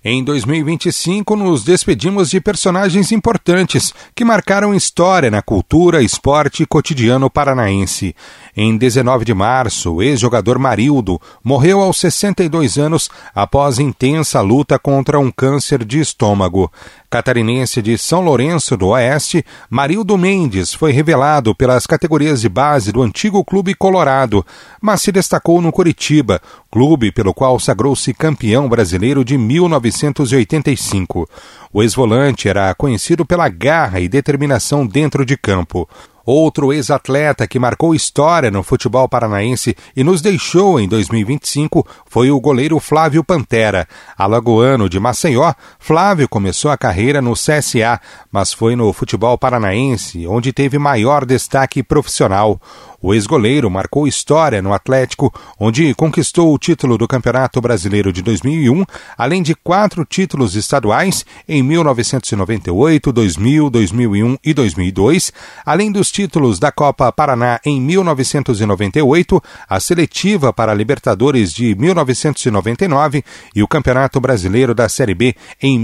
Em 2025, nos despedimos de personagens importantes que marcaram história na cultura, esporte e cotidiano paranaense. Em 19 de março, o ex-jogador Marildo morreu aos 62 anos após intensa luta contra um câncer de estômago. Catarinense de São Lourenço do Oeste, Marildo Mendes foi revelado pelas categorias de base do antigo Clube Colorado, mas se destacou no Coritiba, clube pelo qual sagrou-se campeão brasileiro de 1985. O ex-volante era conhecido pela garra e determinação dentro de campo. Outro ex-atleta que marcou história no futebol paranaense e nos deixou em 2025 foi o goleiro Flávio Pantera. Alagoano de Maceió, Flávio começou a carreira no CSA, mas foi no futebol paranaense onde teve maior destaque profissional. O ex-goleiro marcou história no Atlético, onde conquistou o título do Campeonato Brasileiro de 2001, além de 4 títulos estaduais em 1998, 2000, 2001 e 2002, além dos títulos da Copa Paraná em 1998, a seletiva para a Libertadores de 1999 e o Campeonato Brasileiro da Série B em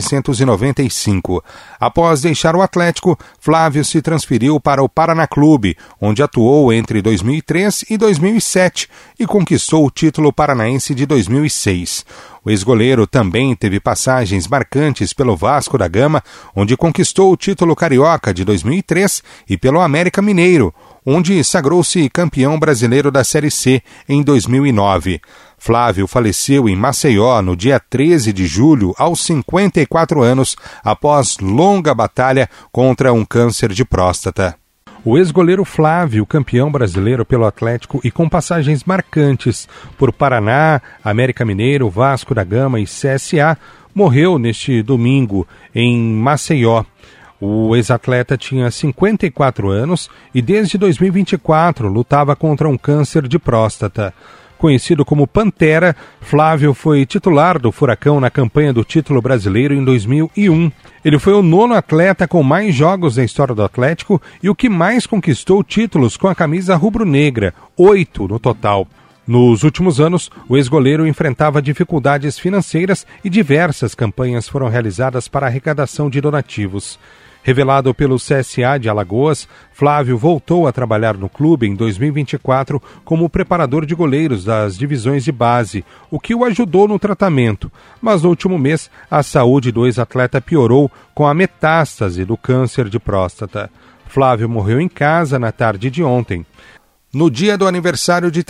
1995. Após deixar o Atlético, Flávio se transferiu para o Paraná Clube, onde atuou entre 2003 e 2007 e conquistou o título paranaense de 2006. O ex-goleiro também teve passagens marcantes pelo Vasco da Gama, onde conquistou o título carioca de 2003, e pelo América Mineiro, onde sagrou-se campeão brasileiro da Série C em 2009. Flávio faleceu em Maceió no dia 13 de julho, aos 54 anos, após longa batalha contra um câncer de próstata. O ex-goleiro Flávio, campeão brasileiro pelo Atlético e com passagens marcantes por Paraná, América Mineiro, Vasco da Gama e CSA, morreu neste domingo em Maceió. O ex-atleta tinha 54 anos e desde 2024 lutava contra um câncer de próstata. Conhecido como Pantera, Flávio foi titular do Furacão na campanha do título brasileiro em 2001. Ele foi o 9º atleta com mais jogos na história do Atlético e o que mais conquistou títulos com a camisa rubro-negra, 8 no total. Nos últimos anos, o ex-goleiro enfrentava dificuldades financeiras e diversas campanhas foram realizadas para arrecadação de donativos. Revelado pelo CSA de Alagoas, Flávio voltou a trabalhar no clube em 2024 como preparador de goleiros das divisões de base, o que o ajudou no tratamento. Mas no último mês, a saúde do ex-atleta piorou com a metástase do câncer de próstata. Flávio morreu em casa na tarde de ontem. No dia do aniversário de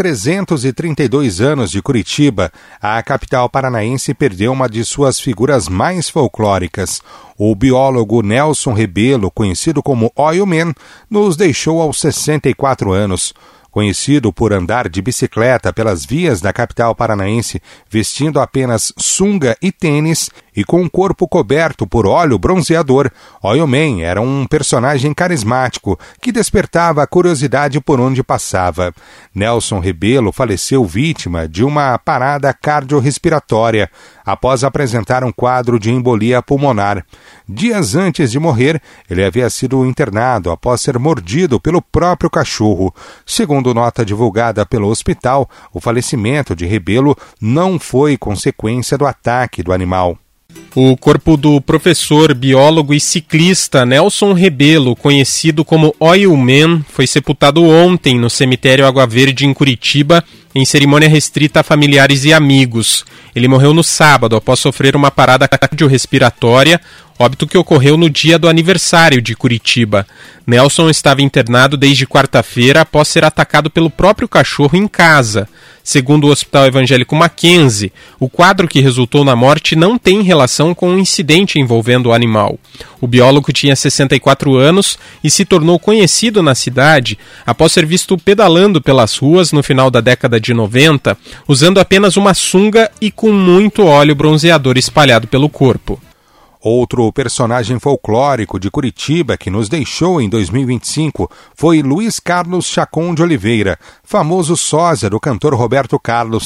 332 anos de Curitiba, a capital paranaense perdeu uma de suas figuras mais folclóricas. O biólogo Nelson Rebelo, conhecido como Oil Man, nos deixou aos 64 anos. Conhecido por andar de bicicleta pelas vias da capital paranaense, vestindo apenas sunga e tênis e com o corpo coberto por óleo bronzeador, Oil Man era um personagem carismático que despertava a curiosidade por onde passava. Nelson Rebelo faleceu vítima de uma parada cardiorrespiratória após apresentar um quadro de embolia pulmonar. Dias antes de morrer, ele havia sido internado após ser mordido pelo próprio cachorro. Segundo nota divulgada pelo hospital, o falecimento de Rebelo não foi consequência do ataque do animal. O corpo do professor, biólogo e ciclista Nelson Rebelo, conhecido como Oil Man, foi sepultado ontem no cemitério Água Verde, em Curitiba, em cerimônia restrita a familiares e amigos. Ele morreu no sábado após sofrer uma parada cardiorrespiratória, óbito que ocorreu no dia do aniversário de Curitiba. Nelson estava internado desde quarta-feira após ser atacado pelo próprio cachorro em casa. Segundo o Hospital Evangélico Mackenzie, o quadro que resultou na morte não tem relação com um incidente envolvendo o animal. O biólogo tinha 64 anos e se tornou conhecido na cidade após ser visto pedalando pelas ruas no final da década de 90, usando apenas uma sunga e com muito óleo bronzeador espalhado pelo corpo. Outro personagem folclórico de Curitiba que nos deixou em 2025 foi Luiz Carlos Chacon de Oliveira, famoso sósia do cantor Roberto Carlos.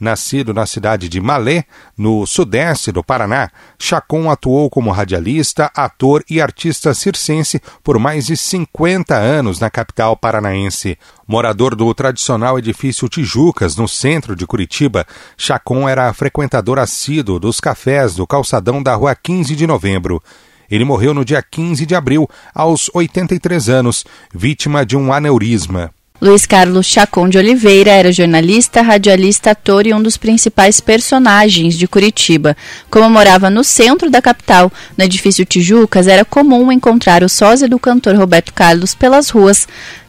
Nascido na cidade de Malé, no sudeste do Paraná, Chacon atuou como radialista, ator e artista circense por mais de 50 anos na capital paranaense. Morador do tradicional edifício Tijucas, no centro de Curitiba, Chacon era frequentador assíduo dos cafés do calçadão da Rua 15 de Novembro. Ele morreu no dia 15 de abril, aos 83 anos, vítima de um aneurisma. Luiz Carlos Chacon de Oliveira era jornalista, radialista, ator e um dos principais personagens de Curitiba. Como morava no centro da capital, no edifício Tijucas, era comum encontrar o sósia do cantor Roberto Carlos pelas ruas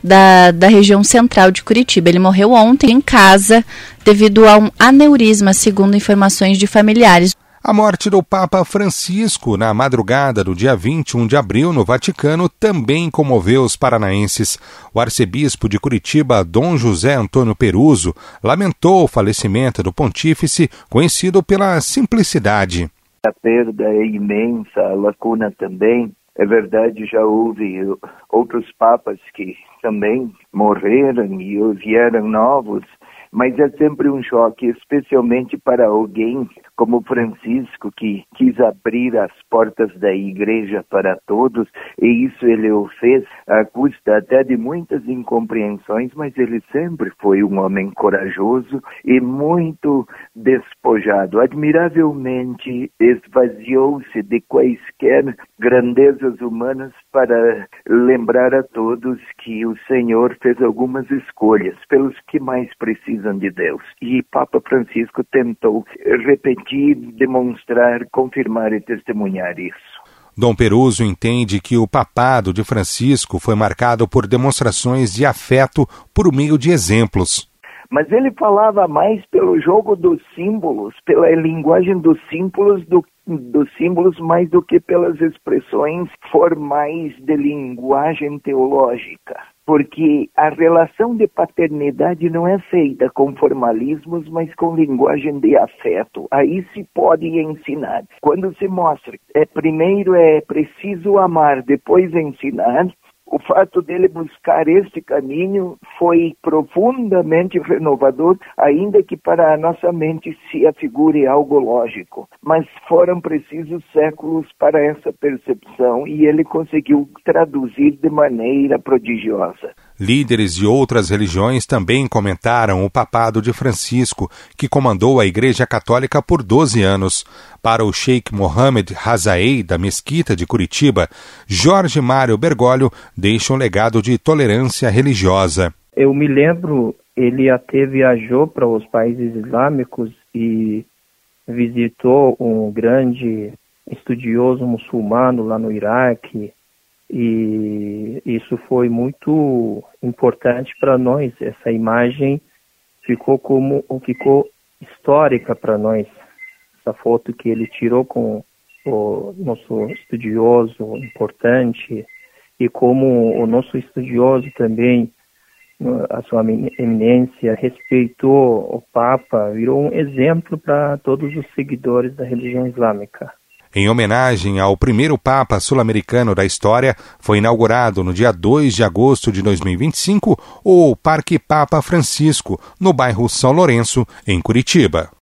da região central de Curitiba. Ele morreu ontem em casa devido a um aneurisma, segundo informações de familiares. A morte do Papa Francisco na madrugada do dia 21 de abril no Vaticano também comoveu os paranaenses. O arcebispo de Curitiba, Dom José Antônio Peruso, lamentou o falecimento do pontífice, conhecido pela simplicidade. A perda é imensa, a lacuna também. É verdade, já houve outros papas que também morreram e vieram novos, mas é sempre um choque, especialmente para alguém como Francisco, que quis abrir as portas da igreja para todos, e isso ele o fez à custa até de muitas incompreensões, mas ele sempre foi um homem corajoso e muito despojado. Admiravelmente esvaziou-se de quaisquer grandezas humanas para lembrar a todos que o Senhor fez algumas escolhas pelos que mais precisam de Deus. E Papa Francisco tentou repetir, demonstrar, confirmar e testemunhar isso. Dom Peruso entende que o papado de Francisco foi marcado por demonstrações de afeto por meio de exemplos. Mas ele falava mais pelo jogo dos símbolos, pela linguagem dos símbolos mais do que pelas expressões formais de linguagem teológica. Porque a relação de paternidade não é feita com formalismos, mas com linguagem de afeto. Aí se pode ensinar. Quando se mostra, primeiro é preciso amar, depois ensinar, o fato dele buscar este caminho foi profundamente renovador, ainda que para a nossa mente se afigure algo lógico. Mas foram precisos séculos para essa percepção e ele conseguiu traduzir de maneira prodigiosa. Líderes de outras religiões também comentaram o papado de Francisco, que comandou a Igreja Católica por 12 anos. Para o Sheikh Mohammed Hazaei, da Mesquita de Curitiba, Jorge Mário Bergoglio deixa um legado de tolerância religiosa. Eu me lembro, ele até viajou para os países islâmicos e visitou um grande estudioso muçulmano lá no Iraque, e isso foi muito importante para nós. Essa imagem ficou histórica para nós. Essa foto que ele tirou com o nosso estudioso importante, e como o nosso estudioso também, a sua eminência, respeitou o Papa, virou um exemplo para todos os seguidores da religião islâmica. Em homenagem ao primeiro Papa sul-americano da história, foi inaugurado no dia 2 de agosto de 2025 o Parque Papa Francisco, no bairro São Lourenço, em Curitiba.